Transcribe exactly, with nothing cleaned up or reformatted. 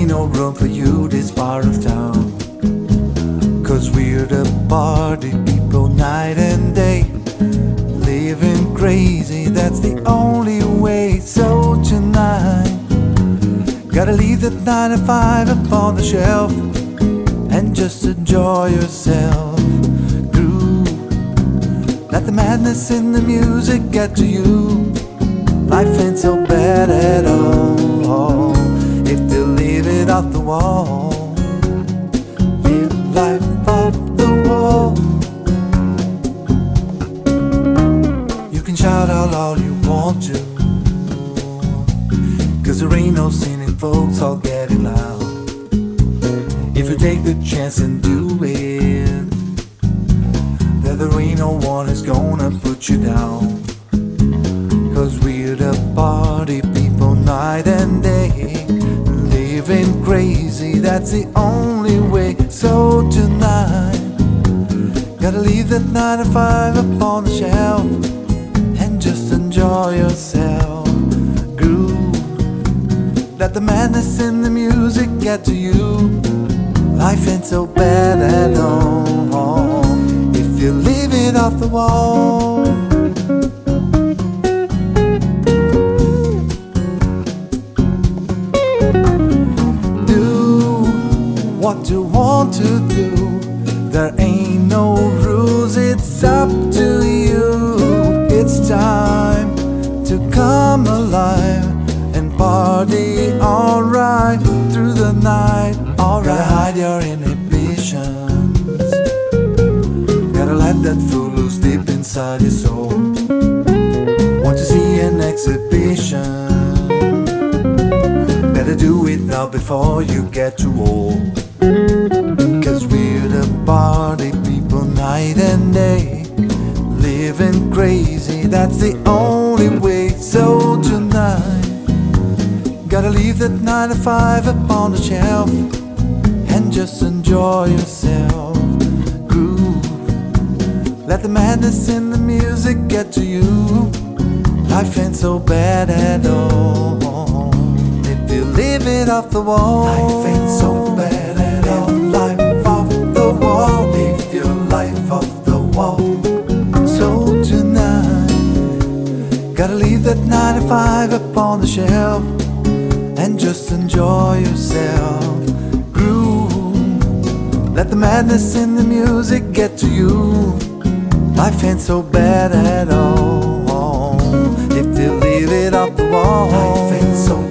ain't no room for you this part of town. Cause we're the party people night and day, living crazy, that's the only way. So tonight, gotta leave that nine to five upon the shelf and just enjoy yourself. Groove, let the madness in the music get to you. Life ain't so bad at all if you leave it off the wall. Live life off the wall. You can shout out all you want to, cause there ain't no sin in folks all getting loud. If you take the chance and do it, then there ain't no one who's gonna put you down. Cause we're the party people night and day, living crazy, that's the only way. So tonight, gotta leave that nine to five upon the shelf and just enjoy yourself. Groove, let the madness in the music get to you. Life ain't so bad at all if you leave it off the wall. What you want to do, there ain't no rules, it's up to you. It's time to come alive and party alright through the night. Alright, gotta hide your inhibitions, gotta let that fool loose deep inside your soul. Want to see an exhibition, better do it now before you get too old. Cause we're the party people night and day, living crazy, that's the only way. So tonight, gotta leave that nine to five upon the shelf and just enjoy yourself. Groove, let the madness in the music get to you. Life ain't so bad at all if you leave it off the wall. Life ain't so bad. Life off the wall, leave your life off the wall. So tonight, gotta leave that nine to five upon the shelf and just enjoy yourself. Groove, let the madness in the music get to you. Life ain't so bad at all if you leave it off the wall. Life ain't so